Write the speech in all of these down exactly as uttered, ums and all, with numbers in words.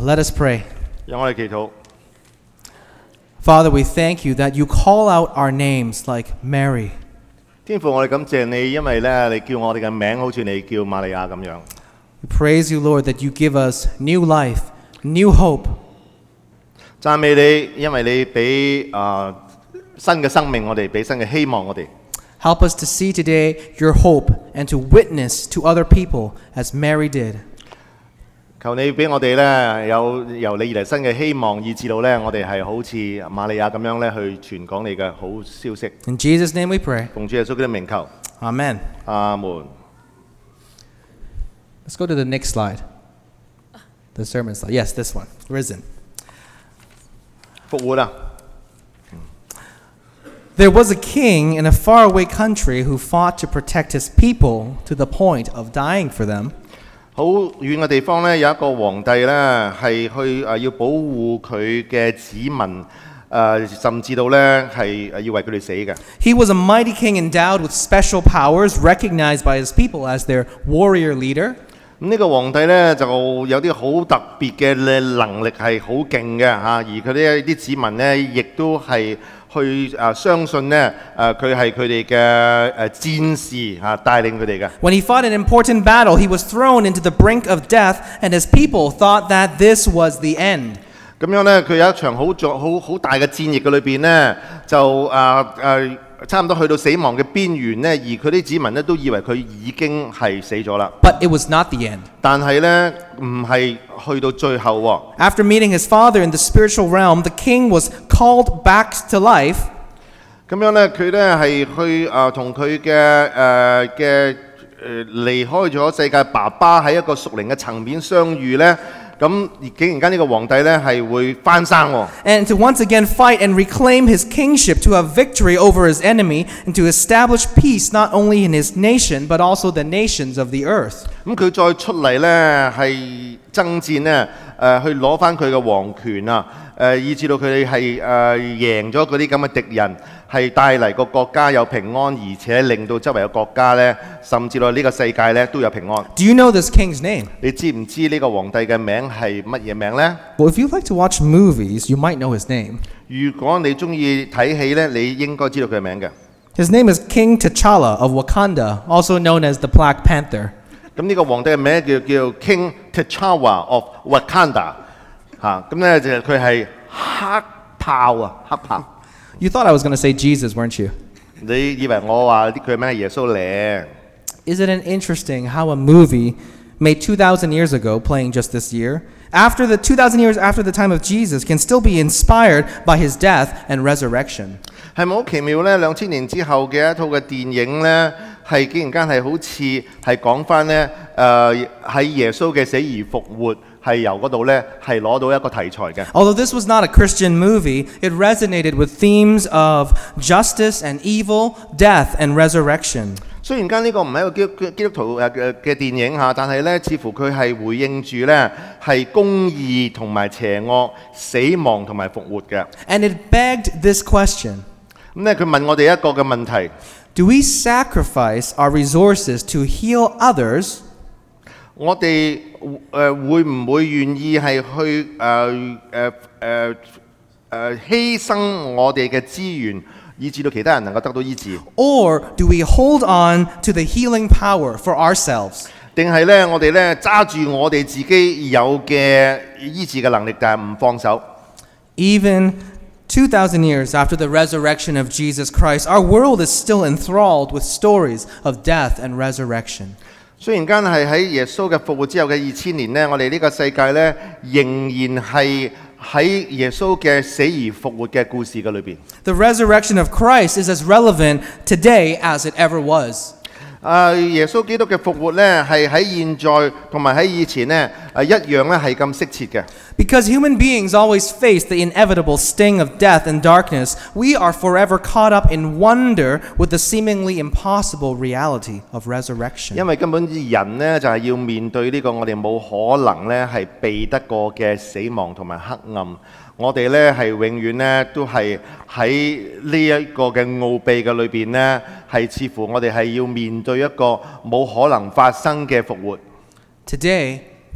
Let us pray. 讓我哋祈禱。 Father, we thank you that you call out our names like Mary. 天父，我哋感謝你，因為咧，你叫我哋嘅名好似你叫瑪利亞咁樣。 We praise you, Lord, that you give us new life, new hope. 讚美你，因為你俾啊、呃、新嘅生命我哋，俾新嘅希望我哋。 Help us to see today your hope and to witness to other people as Mary did. 求你俾我哋咧有由你而嚟新嘅希望，以至到咧我哋係好似瑪利亞咁樣咧去傳講你嘅好消息。 In Jesus' name we pray. 奉主耶穌基督名求， Amen. 阿門。 Let's go to the next slide. The sermon slide. Yes, this one. Risen. 復活啊！ There was a king in a faraway country who fought to protect his people to the point of dying for them. 好遠嘅地方咧，有一個皇帝咧係去誒要保護佢嘅子民，誒、呃、甚至到咧係誒要為佢哋死嘅。 He was a mighty king endowed with special powers, recognized by his people as their warrior leader. 咁呢個皇帝咧就有啲好特別嘅能力係好勁嘅嚇，而佢啲啲子民咧亦都係去誒、呃、相信咧誒佢係佢哋嘅誒戰士嚇帶領佢哋嘅。 When he fought an important battle, he was thrown into the brink of death, and his people thought that this was the end. 咁樣咧，佢有一場好作好好大嘅戰役嘅裏邊咧，就誒誒、呃呃、差唔多去到死亡嘅邊緣咧，而佢啲子民咧都以為佢已經係死咗啦。 But it was not the end. 但係咧唔係去到最後喎。 After meeting his father in the spiritual realm, the king was called back to life. 咁樣咧，佢咧係去誒同佢嘅誒嘅誒離開咗世界爸爸喺一個屬靈嘅層面相遇咧。 咁竟然間呢個皇帝咧係會翻生喎。 And to once again fight and reclaim his kingship, to have victory over his enemy, and to establish peace not only in his nation, but also the nations of the earth. 咁佢再出嚟咧係爭戰咧，誒去攞翻佢嘅皇權啊，誒以至到佢哋係誒贏咗嗰啲咁嘅敵人，係帶嚟個國家有平安，而且令到周圍嘅國家咧，甚至到呢個世界咧都有平安。 Do you know this king's name? 你知唔知呢個皇帝嘅名係乜嘢名咧？ Well, if you like to watch movies, you might know his name. 如果你中意睇戲咧，你應該知道佢嘅名嘅。 His name is King T'Challa of Wakanda, also known as the Black Panther. 咁呢個皇帝嘅名叫叫 King T'Challa of Wakanda， 嚇咁咧就佢係黑豹啊，黑豹。 You thought I was going to say Jesus, weren't you? 你以為我話啲佢名係耶穌咧？ Isn't it interesting how a movie made two thousand years ago, playing just this year, after the two thousand years after the time of Jesus, can still be inspired by his death and resurrection? 係咪好奇妙咧？兩千年之後嘅一套嘅電影咧，係竟然間係好似係講翻咧誒喺耶穌嘅死而復活。 係由嗰度咧，係攞到一個題材嘅。 Although this was not a Christian movie, it resonated with themes of justice and evil, death and resurrection. 雖然間呢個唔係一個基督基督徒誒嘅嘅電影嚇，但係咧，似乎佢係回應住咧係公義同埋邪惡、死亡同埋復活嘅。 And it begged this question. 咁咧，佢問我哋一個嘅問題 Do we sacrifice our resources to heal others? 我哋誒會唔會願意係去誒誒誒誒犧牲我哋嘅資源，以至到其他人能夠得到醫治？ Or do we hold on to the healing power for ourselves? 定係咧我哋咧揸住我哋自己有嘅醫治嘅能力，但係唔放手？ Even two thousand years after the resurrection of Jesus Christ, our world is still enthralled with stories of death and resurrection. 雖然間係喺耶穌嘅復活之後嘅二千年呢，我哋呢個世界呢，仍然係喺耶穌嘅死而復活嘅故事嘅裏邊。 The resurrection of Christ is as relevant today as it ever was. 啊，耶穌基督嘅復活呢，係喺現在同埋喺以前呢，啊一樣咧係咁適切嘅。 Because human beings always face the inevitable sting of death and darkness, we are forever caught up in wonder with the seemingly impossible reality of resurrection. 因為根本人呢，就係要面對呢個我哋冇可能呢係避得過嘅死亡同埋黑暗。我哋呢係永遠呢都係喺呢一個嘅奧秘嘅裏邊呢，係似乎我哋係要面對一個冇可能發生嘅復活。 Today,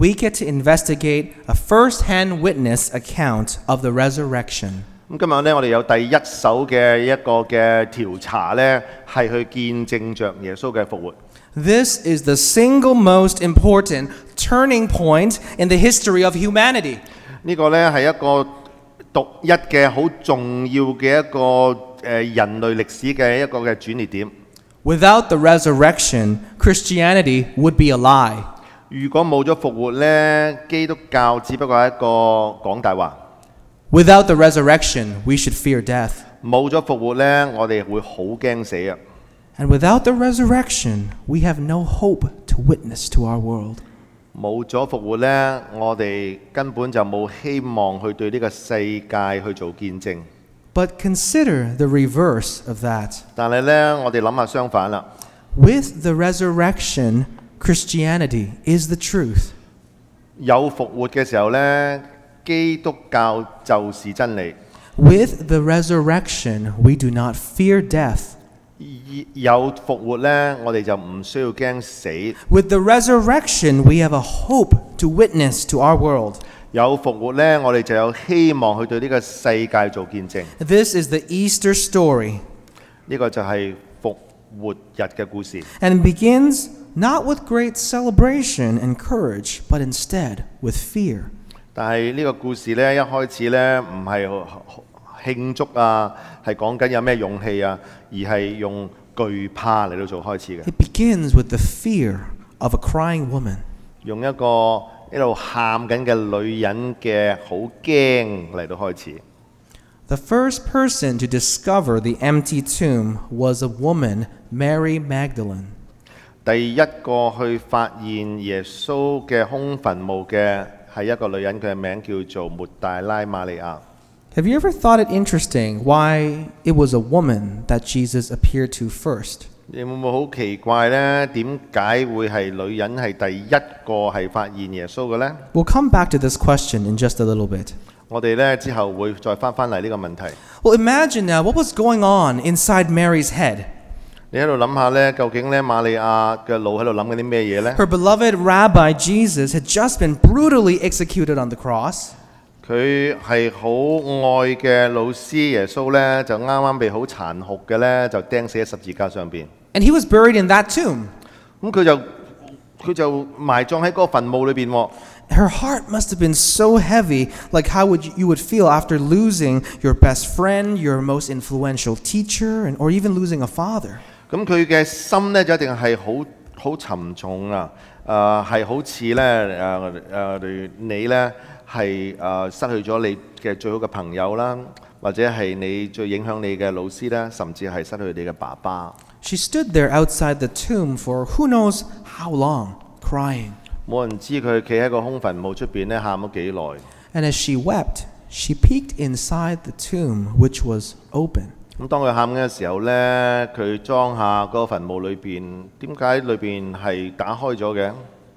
we get to investigate a first-hand witness account of the resurrection. 咁今日咧，我哋有第一手嘅一個嘅調查咧，係去見證着耶穌嘅復活。 This is the single most important turning point in the history of humanity. 呢個咧係一個獨一嘅好重要嘅一個誒人類歷史嘅一個嘅轉捩點。 Without the resurrection, Christianity would be a lie. 如果冇咗復活咧，基督教只不過係一個講大話。 Without the resurrection, we should fear death. 冇咗復活咧，我哋會好驚死啊！ And without the resurrection, we have no hope to witness to our world. 冇咗復活咧，我哋根本就冇希望去對呢個世界去做見證。 But consider the reverse of that. 但係咧，我哋諗下相反啦。 With the resurrection, Christianity is the truth. 有復活嘅時候咧，基督教就是真理。 With the resurrection, we do not fear death. 有復活咧，我哋就唔需要驚死。 With the resurrection, we have a hope to witness to our world. 有復活咧，我哋就有希望去對呢個世界做見證。 This is the Easter story. 呢個就係復活日嘅故事。 And it begins not with great celebration and courage, but instead with fear. 但係呢個故事咧，一開始咧唔係慶祝啊，係講緊有咩勇氣啊，而係用懼怕嚟到做開始嘅。 It begins with the fear of a crying woman. 用一個一路喊緊嘅女人嘅好驚嚟到開始。 The first person to discover the empty tomb was a woman, Mary Magdalene. 第一個去發現耶穌嘅空墳墓嘅係一個女人，佢嘅名叫做抹大拉瑪利亞。 Have you ever thought it interesting why it was a woman that Jesus appeared to first? 你會唔會好奇怪呢？點解會係女人係第一個係發現耶穌嘅呢？ We'll come back to this question in just a little bit. 我哋呢之後會再翻返嚟呢個問題。 Well, imagine now what was going on inside Mary's head. 你喺度諗下呢，究竟呢瑪利亞嘅腦喺度諗緊啲咩嘢呢？ Her beloved rabbi Jesus had just been brutally executed on the cross. 佢係好愛嘅老師耶穌呢，就啱啱被好殘酷嘅呢，就釘死喺十字架上邊。 And he was buried in that tomb. 咁佢就佢就埋葬喺嗰個墳墓裏邊喎。 Her heart must have been so heavy, like how would you, you would feel after losing your best friend, your most influential teacher, and, or even losing a father. 咁佢嘅心呢，就一定係好好沉重啊！誒係好似咧誒誒你呢，係誒失去咗你嘅最好嘅朋友啦，或者係你最影響你嘅老師啦，甚至係失去你嘅爸爸。 She stood there outside the tomb for who knows how long, crying. 冇人知佢企喺個空墳墓出邊咧，喊咗幾耐。 And as she wept, she peeked inside the tomb, which was open. 咁當佢喊嘅時候咧，佢裝下嗰個墳墓裏邊，點解裏邊係打開咗嘅？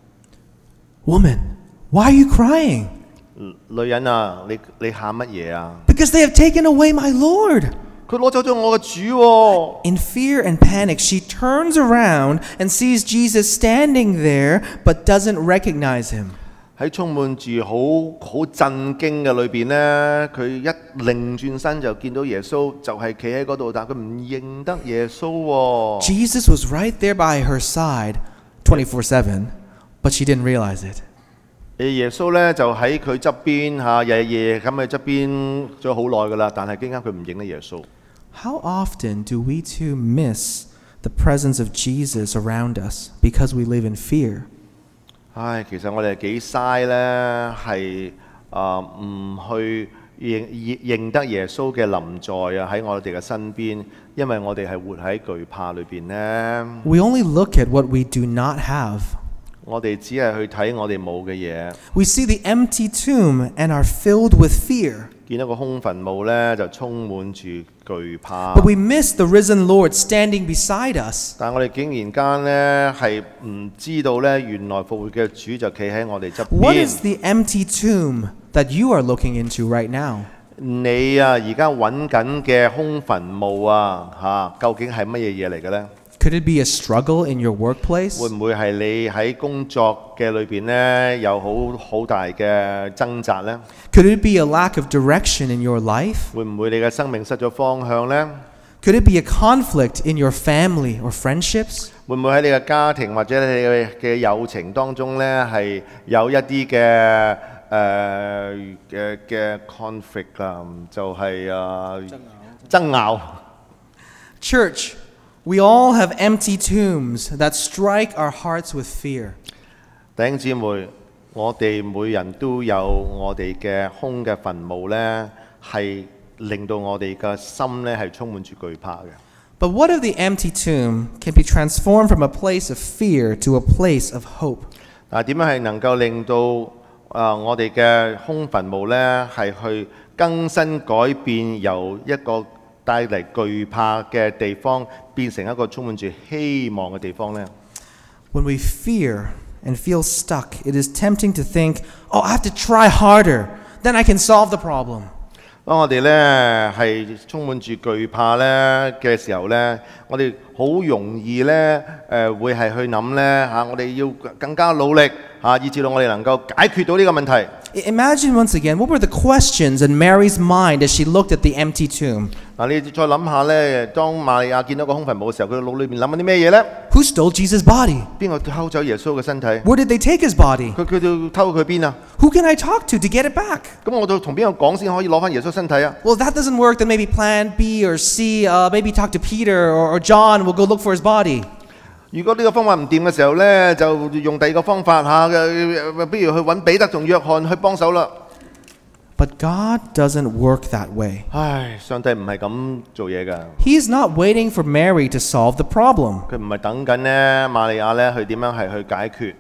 Woman, why are you crying? 女人啊，你你喊乜嘢啊？ Because they have taken away my Lord. 佢攞走咗我嘅主喎。 In fear and panic, she turns around and sees Jesus standing there, but doesn't recognize him. 喺充滿住好好震驚嘅裏邊呢，佢一擰轉身就見到耶穌，就係企喺嗰度，但佢唔認得耶穌喎。 Jesus was right there by her side, twenty-four seven, but she didn't realize it. 耶穌呢就喺佢側邊嚇，日夜咁喺側邊咗好耐噶啦，但係點解佢唔認得耶穌？ How often do we too miss the presence of Jesus around us because we live in fear? 唉，其實我哋幾嘥呢，係啊唔去認認認得耶穌嘅臨在啊喺我哋嘅身邊，因為我哋係活喺懼怕裏邊呢。 We only look at what we do not have. 我哋只係去睇我哋冇嘅嘢。 We see the empty tomb and are filled with fear. 見到個空墳墓呢，就充滿住懼怕。 But we miss the risen Lord standing beside us. 但我哋竟然間呢，係唔知道呢，原來復活嘅主就企喺我哋側 What is 邊。 the empty tomb that you are looking into right now? 你啊，而家揾緊嘅空墳墓啊，嚇、究竟係乜嘢嘢嚟嘅呢？ Could it be a struggle in your workplace? 會唔會係你喺工作嘅裏邊呢，有好好大嘅掙扎呢？ Could it be a lack of direction in your life? 會唔會你嘅生命失咗方向呢？ Could it be a conflict in your family or friendships? 會唔會喺你嘅家庭或者你嘅嘅友情當中呢，係有一啲嘅誒嘅嘅 conflict 啊，就係啊爭拗。 Church, we all have empty tombs that strike our hearts with fear. 弟兄姊妹，我哋每人都有我哋嘅空嘅墳墓呢，係令到我哋嘅心呢係充滿住懼怕嘅。 But what if the empty tomb can be transformed from a place of fear to a place of hope? 嗱，點樣係能夠令到啊、呃、我哋嘅空墳墓呢係去更新改變，由一個帶嚟懼怕嘅地方變成一個充滿住希望嘅地方呢？ When we fear and feel stuck, it is tempting to think, oh, I have to try harder, then I can solve the problem. 當我哋呢係充滿住懼怕呢嘅時候呢，我哋好容易呢誒、呃、會係去諗呢，嚇、啊，我哋要更加努力嚇、啊，以至到我哋能夠解決到呢個問題。 Imagine once again, what were the questions in Mary's mind as she looked at the empty tomb? 嗱，你再諗下呢，當瑪利亞見到個空墳墓嘅時候，佢腦裏面諗緊啲咩嘢呢？ Who stole Jesus' body? 邊個偷走耶穌嘅身體？ Where did they take his body? 佢佢哋偷佢邊啊？ Who can I talk to to get it back? 咁我就同邊個講先可以攞翻耶穌身體啊？ Well, if that doesn't work, then maybe plan B or C, uh, maybe talk to Peter or, or John, we'll go look for his body. 如果呢個方法唔掂嘅時候呢，就用第二個方法嚇，嘅不如去揾彼得同約翰去幫手啦。 But God doesn't work that way. 唉，上帝唔係咁做嘢㗎。 He is not waiting for Mary to solve the problem. 佢唔係等緊呢瑪利亞呢去點樣係去解決。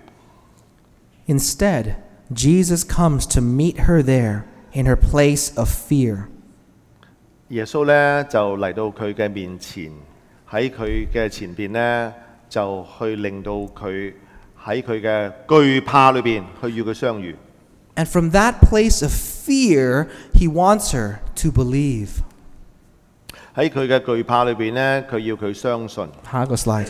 Instead, Jesus comes to meet her there in her place of fear. 耶穌呢就嚟到佢嘅面前，喺佢嘅前邊呢，就去令到佢喺佢嘅懼怕裏邊去與佢相遇。 And from that place of fear, he wants her to believe. 喺佢嘅懼怕裏邊呢，佢要佢相信。 下一個 slide.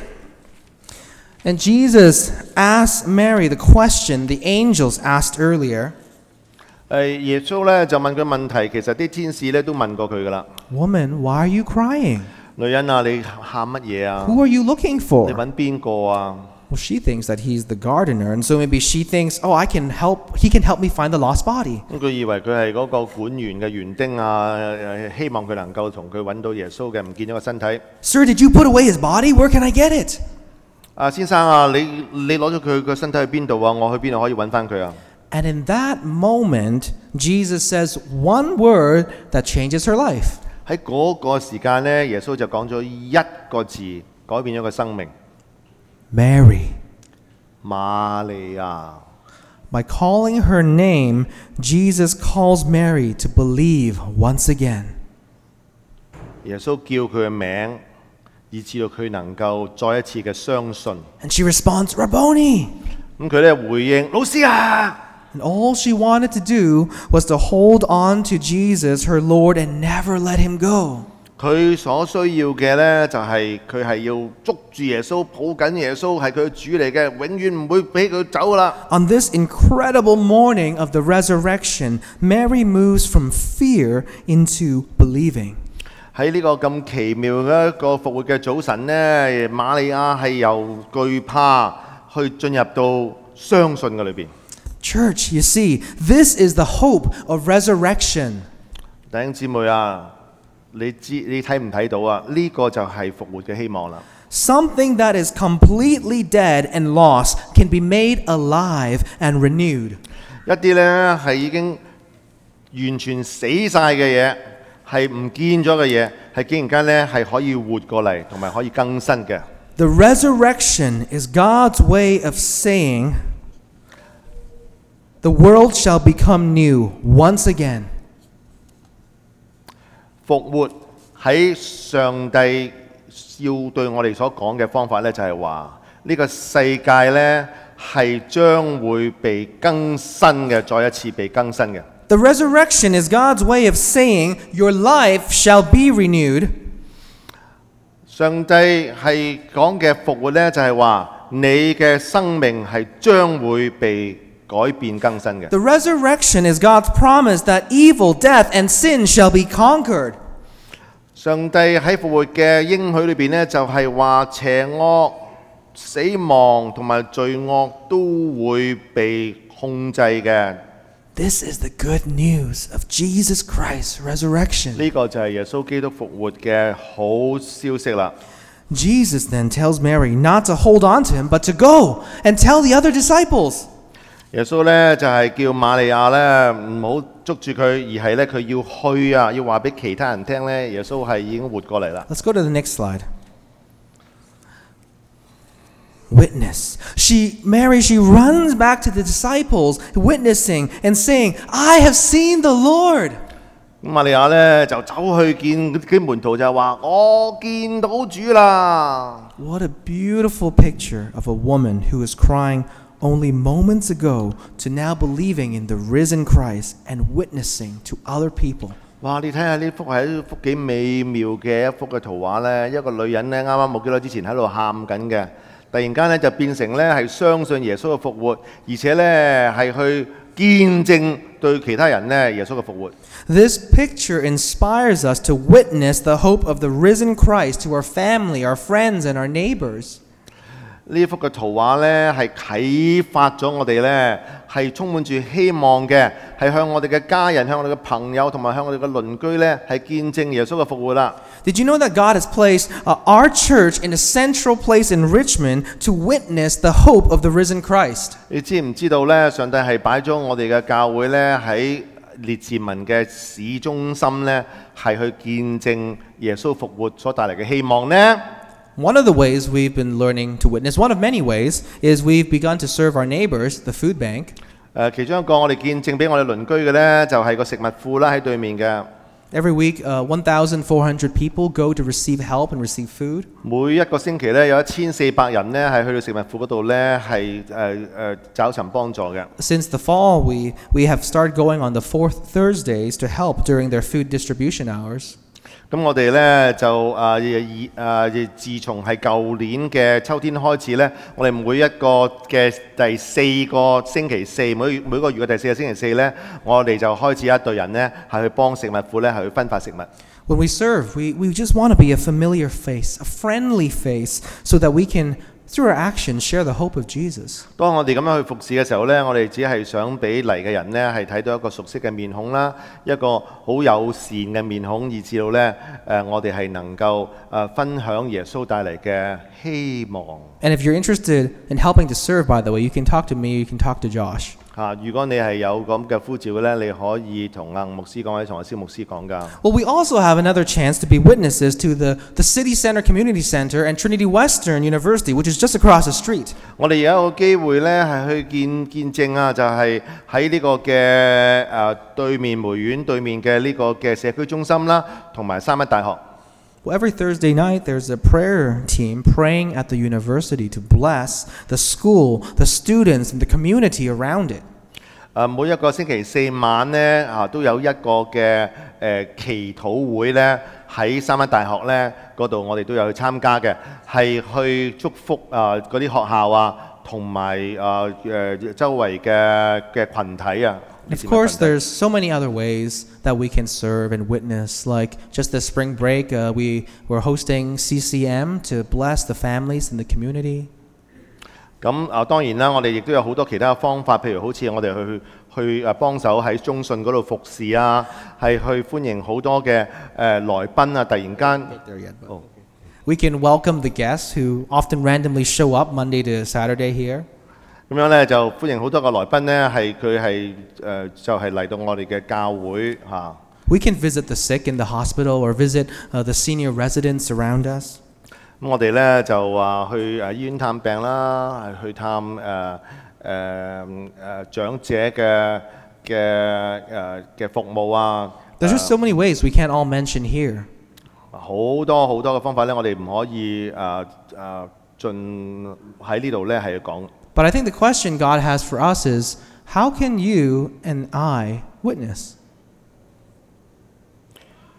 And Jesus asks Mary the question the angels asked earlier. 誒，耶穌呢就問佢問題，其實啲天使呢都問過佢噶啦。 Woman, why are you crying? 女人啊，你喊乜嘢啊？ Who are you looking 你 for? 揾邊個啊？ Well, she thinks that he's the gardener, and so maybe she thinks, oh, I can help, he can help me find the lost body. 咁佢以為佢係嗰個管園嘅園丁啊，誒希望佢能夠同佢揾到耶穌嘅唔見咗個身體。 Sir, did you put away his body? Where can I get it? 啊，先生啊，你你攞咗佢個身體去邊度啊？我去邊度可以揾翻佢啊？ And in that moment, Jesus says one word that changes her life. 喺嗰個時間呢，耶穌就講咗一個字，改變咗個生命。 Mary. 瑪利亞。 By calling her name, Jesus calls Mary to believe once again. 耶穌叫佢嘅名，以至到佢能夠再一次嘅相信。 And she responds, Rabboni. 咁佢咧回應老師啊。 And all she wanted to do was to hold on to Jesus, her Lord, and never let him go. 佢所需要嘅呢，就係佢係要捉住耶穌，抱緊耶穌，係佢嘅主嚟嘅，永遠唔會俾佢走噶啦。 On this incredible morning of the resurrection, Mary moves from fear into believing. 喺呢個咁奇妙嘅一個復活嘅早晨呢，瑪利亞係由懼怕去進入到相信嘅裏邊。 Church, you see, this is the hope of resurrection. 弟兄姊妹啊，你知你睇唔睇到啊？呢、這個就係復活嘅希望啦。 Something that is completely dead and lost can be made alive and renewed. 一啲呢係已經完全死晒嘅嘢，係唔見咗嘅嘢，係竟然間呢係可以活過嚟，同埋可以更新嘅。 The resurrection is God's way of saying, the world shall become new once again. 復活喺上帝要對我哋所講嘅方法呢，就係話呢個世界呢係將會被更新嘅，再一次被更新嘅。 The resurrection is God's way of saying your life shall be renewed. 上帝係講嘅復活呢，就係話你嘅生命係將會被改變更新嘅。 The resurrection is God's promise that evil, death, and sin shall be conquered. 上帝喺復活嘅應許裏邊呢，就係話邪惡、死亡同埋罪惡都會被控制嘅。 This is the good news of Jesus Christ's resurrection. 呢個就係耶穌基督復活嘅好消息啦。 Jesus then tells Mary not to hold on to him, but to go and tell the other disciples. 耶穌咧就係叫瑪利亞咧唔好捉住佢，而係咧佢要去啊，要話俾其他人聽咧，耶穌係已經活過嚟啦。 Let's go to the next slide. Witness. She, Mary, she runs back to the disciples, witnessing and saying, I have seen the Lord. 咁瑪利亞咧就走去見啲門徒就話：我見到主啦！ What a beautiful picture of a woman who is crying only moments ago to now believing in the risen Christ and witnessing to other people. 哇！你睇下呢幅係一幅幾美妙嘅一幅嘅圖畫咧，一個女人咧啱啱冇幾耐之前喺度喊緊嘅，突然間咧就變成咧係相信耶穌嘅復活，而且咧係去見證對其他人咧耶穌嘅復活。 This picture inspires us to witness the hope of the risen Christ to our family, our friends, and our neighbors. 呢幅嘅圖畫咧係啟發咗我哋咧係充滿住希望嘅，係向我哋嘅家人、向我哋嘅朋友同埋向我哋嘅鄰居咧係見證耶穌嘅復活啦。 Did you know that God has placed uh, our church in a central place in Richmond to witness the hope of the risen Christ? 你知唔知道咧？上帝係擺咗我哋嘅教會咧喺列治文嘅市中心咧，係去見證耶穌復活所帶嚟嘅希望呢？ One of the ways we've been learning to witness, one of many ways, is we've begun to serve our neighbors, the food bank. 誒，其中一個我哋見證俾我哋鄰居嘅咧，就係個食物庫啦，喺對面嘅。 Every week, uh, one thousand four hundred people go to receive help and receive food. 每一個星期咧，有一千四百人咧係去到食物庫嗰度咧係誒誒找尋幫助嘅。 Since the fall, we, we have started going on the fourth Thursdays to help during their food distribution hours. 咁我哋咧就啊以啊自從係舊年嘅秋天開始咧，我哋每一個嘅第四個星期四，每每個月嘅第四個星期四咧，我哋就開始一隊人咧係去幫食物庫咧係去分發食物。 When we serve, we, we just want to be a familiar face, a friendly face, so that we can, through our actions, share the hope of Jesus. 當我哋咁樣去服侍嘅時候咧，我哋只係想俾嚟嘅人咧係睇到一個熟悉嘅面孔啦，一個好友善嘅面孔，以至到咧誒我哋係能夠誒分享耶穌帶嚟嘅希望。 And if you're interested in helping to serve, by the way, you can talk to me, you can talk to Josh. 嚇！如果你係有咁嘅呼召嘅咧，你可以同阿吳牧師講，或者同阿蕭牧師講㗎。 Well, we also have another chance to be witnesses to the, the City Center Community Center and Trinity Western University, which is just across the street. 我哋有一個機會咧，係去見見證啊，就係喺呢個嘅誒對面梅苑對面嘅呢個嘅社區中心啦，同埋三一大學。 Well, every Thursday night, there's a prayer team praying at the university to bless the school, the students, and the community around it. 誒每一個星期四晚咧啊，都有一個嘅誒祈禱會咧，喺三一大學咧嗰度，我哋都有去參加嘅，係去祝福啊嗰啲學校啊，同埋啊誒周圍嘅嘅羣體啊。 Of course, there's so many other ways that we can serve and witness. Like just this spring break, uh, we were hosting C C M to bless the families in the community. 咁啊，當然啦，我哋亦都有好多其他嘅方法，譬如好似我哋去去誒幫手喺中信嗰度服侍啊，係去歡迎好多嘅誒來賓啊，突然間。哦 We can welcome the guests who often randomly show up Monday to Saturday here. 咁樣咧就歡迎好多個來賓咧，係佢係誒就係嚟到我哋嘅教會嚇。 We can visit the sick in the hospital or visit uh, the senior residents around us. 咁我哋咧就話去誒醫院探病啦，係去探誒誒誒長者嘅嘅誒嘅服務啊。 There's just so many ways we can't all mention here. 好多好多嘅方法咧，我哋唔可以誒誒盡喺呢度咧係講。 But I think the question God has for us is, how can you and I witness?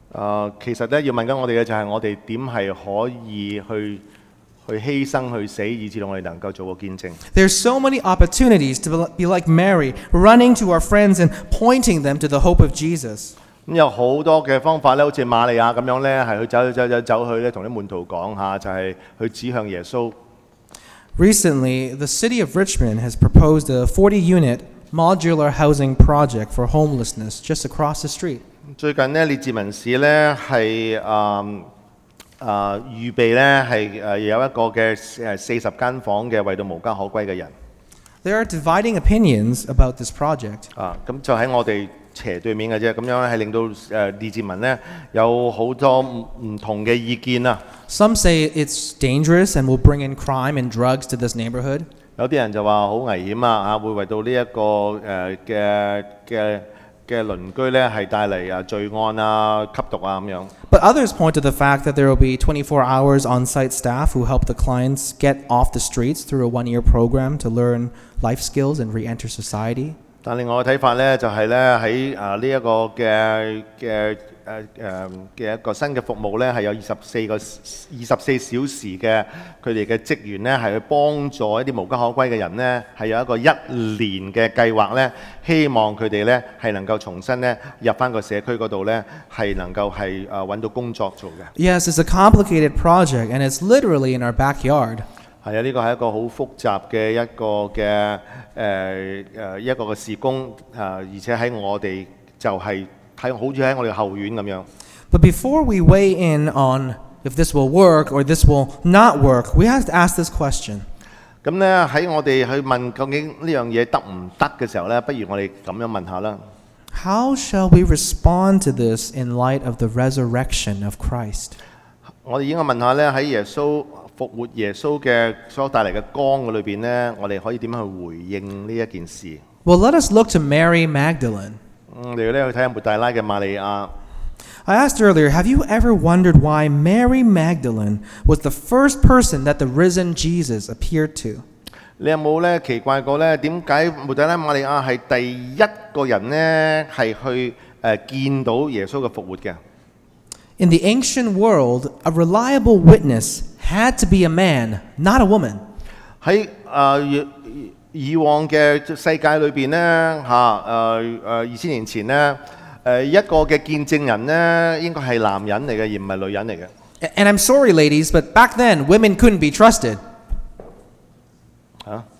誒，其實咧要問緊我哋嘅就係我哋點係可以去去犧牲去死，以至到我哋能夠做個見證。 There's so many opportunities to be like Mary, running to our friends and pointing them to the hope of Jesus. 咁有好多嘅方法咧，好似瑪利亞咁樣咧，係去走走走走去咧，同啲門徒講下，就係、是、去指向耶穌。 Recently, the city of Richmond has proposed a forty-unit modular housing project for homelessness just across the street. 最近呢，列治文市咧係誒誒預備咧係誒有一個嘅誒四十間房嘅為到無家可歸嘅人。 There are dividing opinions about this project. 啊，咁就喺我哋斜對面嘅啫，咁樣咧係令到誒列治文咧有好多唔唔同嘅意見啊。 Some say it's dangerous and will bring in crime and drugs to this neighborhood. 有啲人就話好危險啊，啊會為到呢一個誒嘅嘅嘅鄰居咧係帶嚟啊罪案啊、吸毒啊咁樣。 But others point to the fact that there will be twenty-four hours on-site staff who help the clients get off the streets through a one-year program to learn life skills and re-enter society. 但另外嘅睇法咧，就係咧喺啊呢一個嘅嘅誒誒嘅一個新嘅服務咧，係有二十四個二十四小時嘅佢哋嘅職員咧，係去幫助一啲無家可歸嘅人咧，係有一個一年嘅計劃咧，希望佢哋咧係能夠重新咧入翻個社區嗰度咧，係能夠係誒揾到工作做嘅。 Yes, it's a complicated project, and it's literally in our backyard. 係啊，呢個係一個好複雜嘅一個嘅誒誒一個嘅事工啊，而且喺我哋就係、是、喺好似喺我哋後院咁樣。 But before we weigh in on if this will work or this will not work, we have to ask this question. 咁咧喺我哋去問究竟呢樣嘢得唔得嘅時候咧，不如我哋咁樣問下啦。 How shall we respond to this in light of the resurrection of Christ? 我哋應該問下咧喺耶穌復活耶穌嘅所帶嚟嘅光嘅裏邊咧，我哋可以點樣去回應呢一件事？ Well, let us look to Mary Magdalene. 我哋咧去睇下抹大拉嘅瑪利亞。 I asked earlier, have you ever wondered why Mary Magdalene was the first person that the risen Jesus appeared to? 你有冇咧奇怪過咧？點解抹大拉瑪利亞係第一個人咧係去誒、呃、見到耶穌嘅復活嘅？ In the ancient world, a reliable witness had to be a man, not a woman. 喺誒以往嘅世界裏邊咧嚇誒誒二千年前咧誒一個嘅見證人咧應該係男人嚟嘅，而唔係女人嚟嘅。 And I'm sorry, ladies, but back then women couldn't be trusted. 嚇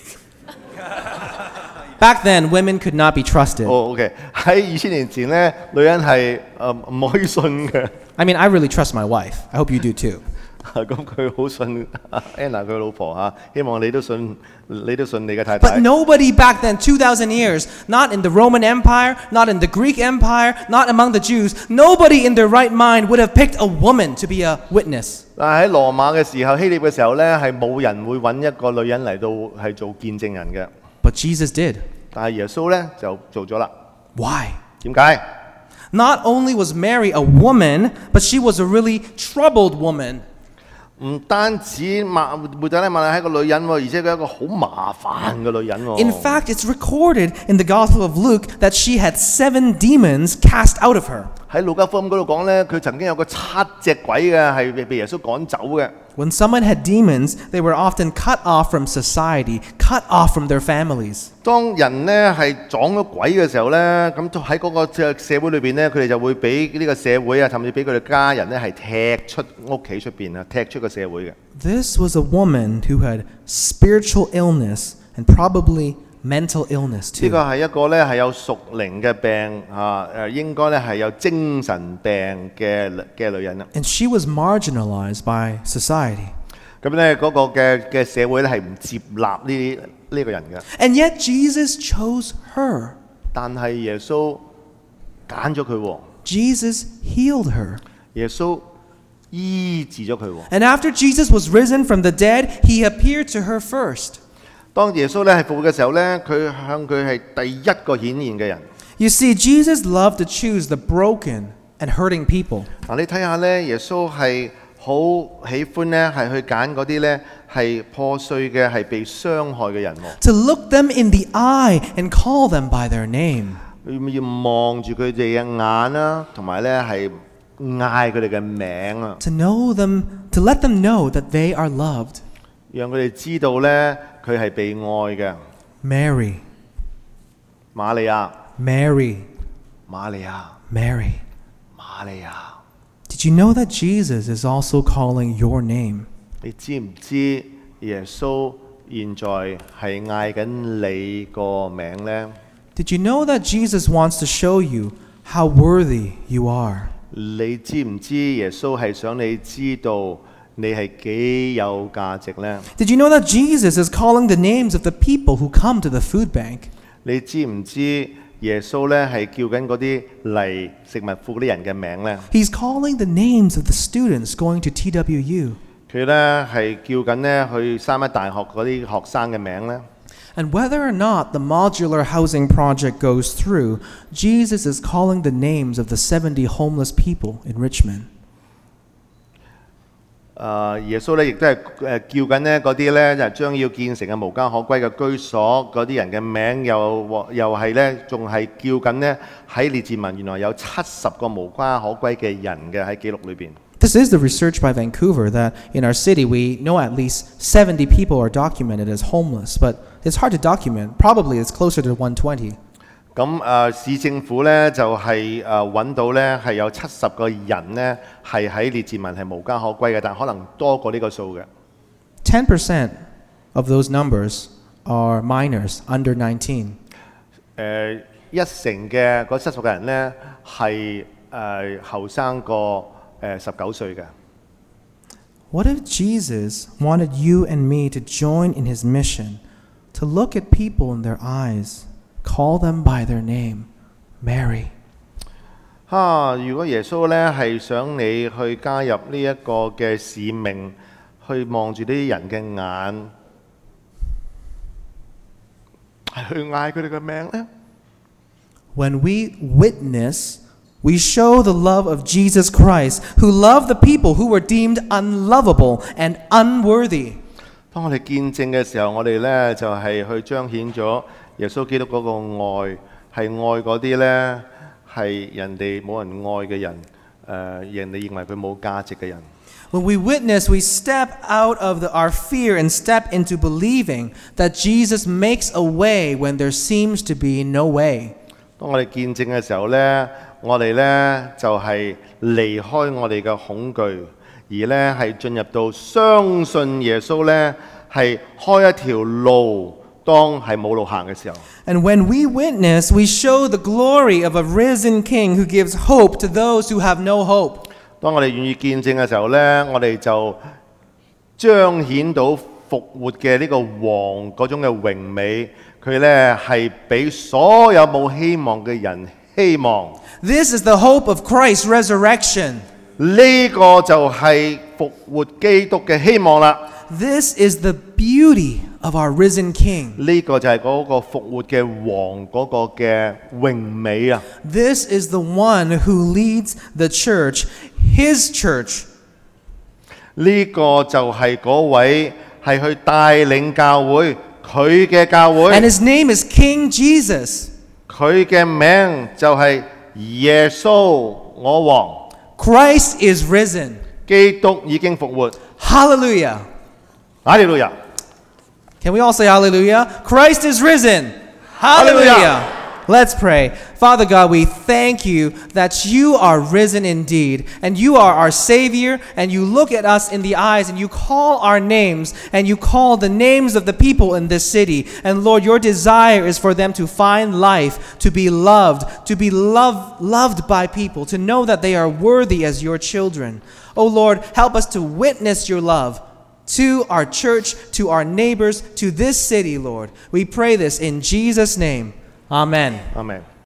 Back then, women could not be trusted. 哦 ，OK，喺二千年前咧，女人係誒唔可以信嘅。 I mean, I really trust my wife. I hope you do too. 咁佢好信 Anna 佢老婆嚇，希望你都信，你都信你嘅太太。 But nobody back then, two thousand years, not in the Roman Empire, not in the Greek Empire, not among the Jews, nobody in their right mind would have picked a woman to be a witness. 但係喺羅馬嘅時候，希臘嘅時候咧，係冇人會揾一個女人嚟到係做見證人嘅。 But Jesus did. 但係耶穌咧就做咗啦。 Why? 點解？ Not only was Mary a woman, but she was a really troubled woman. 唔單止抹抹大拉瑪利亞係一個女人喎，而且佢係一個好麻煩嘅女人喎。 In fact, it's recorded in the Gospel of Luke that she had seven demons cast out of her. 喺路加福音嗰度講咧，佢曾經有個七隻鬼嘅係被耶穌趕走嘅。 When someone had demons, they were often cut off from society, cut off from their families. 當人咧係撞咗鬼嘅時候咧，咁喺嗰個社會裏邊咧，佢哋就會俾呢個社會啊，甚至俾佢哋家人咧係踢出屋企出邊啊，踢出個社會嘅。 This was a woman who had spiritual illness and probably mental illness 呢 too. 個係一個咧係有屬靈嘅病嚇，誒應該咧係有精神病嘅嘅女人啦。 And she was marginalized by society. 咁咧嗰個嘅嘅社會咧係唔接納呢呢個人嘅。 And yet Jesus chose her. 但係耶穌揀咗佢喎， Jesus healed her. 耶穌醫治咗佢喎。 And after Jesus was risen from the dead, he appeared to her first. 當耶穌咧係復活嘅時候咧，佢向佢係第一個顯現嘅人。 You see, Jesus loved to choose the broken and hurting people. 嗱，你睇下咧，耶穌係好喜歡咧，係去揀嗰啲咧係破碎嘅，係被傷害嘅人喎。 To look them in the eye and call them by their name. 要望住佢哋嘅眼啦，同埋咧係嗌佢哋嘅名啊， to know them, to let them know that they are loved. 讓佢哋知道呢，佢係被愛嘅。 Mary, 瑪利亞， Mary, 瑪利亞， Mary. 瑪利亞， Did you know that Jesus is also calling your name? 你知唔知耶穌現在係嗌緊你個名呢？ Did you know that Jesus wants to show you how worthy you are? 你知唔知耶穌係想你知道你係幾有價值呢？ Did you know that Jesus is calling the names of the people who come to the food bank? 你知唔知耶穌呢係叫緊嗰啲嚟食物庫嗰啲人嘅名呢？ He's calling the names of the students going to T W U. 佢呢係叫緊呢去三一大學嗰啲學生嘅名呢？ And whether or not the modular housing project goes through, Jesus is calling the names of the seventy homeless people in Richmond. 誒、耶穌咧亦都係誒叫緊呢嗰啲咧就係將要建成嘅無家可歸嘅居所嗰啲人嘅名又又係咧仲係叫緊呢喺列治文原來有七十個無家可歸嘅人嘅喺記錄裏邊。 This is the research by Vancouver that in our city we know at least seventy people are documented as homeless, but it's hard to document. Probably it's closer to one hundred twenty. 咁誒、呃、市政府咧就係誒揾到咧係有七十個人呢係喺列治文係無家可歸嘅，但可能多過呢個數嘅。 ten percent of those numbers are minors under nineteen. 誒、一成嘅嗰七十個人呢係誒後生過誒十九歲嘅。 What if Jesus wanted you and me to join in his mission, to look at people in their eyes, call them by their name, Mary? 哈、如果耶穌呢係想你去加入呢一個嘅使命，去望住呢啲人嘅眼，係去嗌佢哋嘅名呢？ When we witness, we show the love of Jesus Christ, who loved the people who were deemed unlovable and unworthy. 當我哋見證嘅時候，我哋呢就係、去彰顯咗耶穌基督嗰個愛，係愛嗰啲呢係人哋冇人愛嘅人，誒、人哋認為佢冇價值嘅人。 When we witness, we step out of the, our fear and step into believing that Jesus makes a way when there seems to be no way. 當我哋見證嘅時候呢，我哋呢就係、離開我哋嘅恐懼，而呢係進入到相信耶穌呢係開一條路，當係冇路行嘅時候。 And when we witness, we show the glory of a risen King who gives hope to those who have no hope. 當我哋願意見證嘅時候呢，我哋就彰顯到復活嘅呢個王嗰種嘅榮美，佢呢係俾所有冇希望嘅人希望。 This is the hope of Christ's resurrection. 呢個就係復活基督嘅希望啦。 This is the beauty of our risen King. 呢個就係嗰個復活嘅王嗰個嘅榮美啊！ This is the one who leads the church, his church. 呢個就係嗰位係去帶領教會，佢嘅教 And 會， his name is King Jesus. 佢嘅名就係耶穌我王。 Christ is risen. 基督已經復活， Hallelujah. 哈利路亞！ Can we all say hallelujah? Christ is risen. Hallelujah. Hallelujah. Let's pray. Father God, we thank you that you are risen indeed, and you are our Savior, and you look at us in the eyes, and you call our names, and you call the names of the people in this city. And Lord, your desire is for them to find life, to be loved, to be loved, loved by people, to know that they are worthy as your children. Oh Lord, help us to witness your love to our church, to our neighbors, to this city, Lord. We pray this in Jesus' name. Amen. Amen.